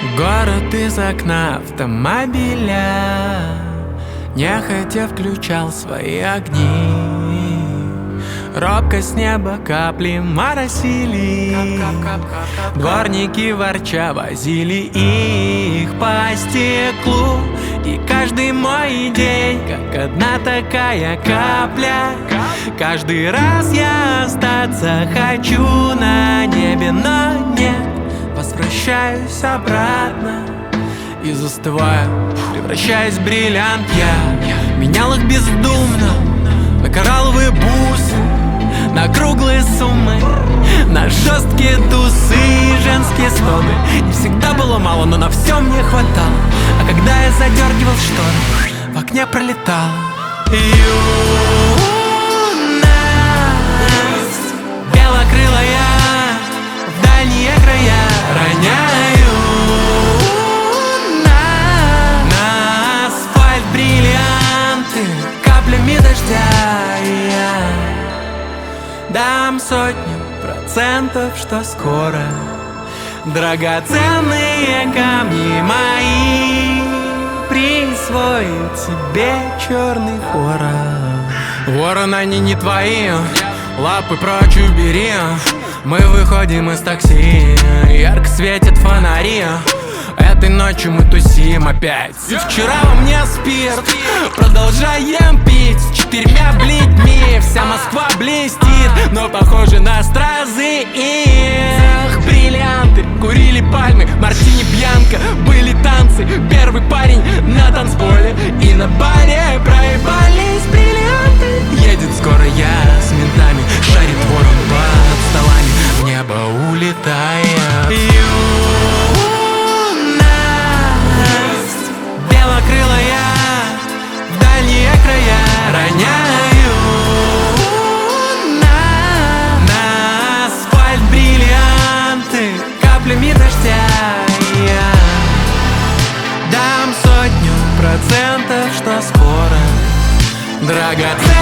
Город из окна автомобиля нехотя включал свои огни. Робко с неба капли моросили. Дворники ворча возили их по стеклу. И каждый мой день, как одна такая капля. Каждый раз я остаться хочу на небе, но нет. Возвращаюсь обратно и застываю, превращаясь в бриллиант. Я менял их бездумно на коралловые бусы, на круглые суммы, на жесткие тусы, женские стоны. И всегда было мало, но на все мне хватало. А когда я задергивал шторы, в окне пролетала юность. Белокрылая в дальние края роняю на асфальт бриллианты каплями дождя. И я дам 100%, что скоро драгоценные камни мои присвоит себе черный ворон. Ворон, они не твои, лапы прочь убери. Мы выходим из такси, ярко светят фонари. Этой ночью мы тусим опять. И вчера во мне спирт, продолжаем пить с 4 бледьми. Вся Москва блестит, но похоже на стразы их. Бриллианты, курили пальмы, мартини пьянка. Были танцы, первый парень на танцполе. И на баре проебались бриллианты. Едет скоро я с ментами, шарит ворон под столами, в небо улетая. Белокрылая в дальние края роняю на асфальт бриллианты каплями дождя. Я дам 100%, что скоро драгоценные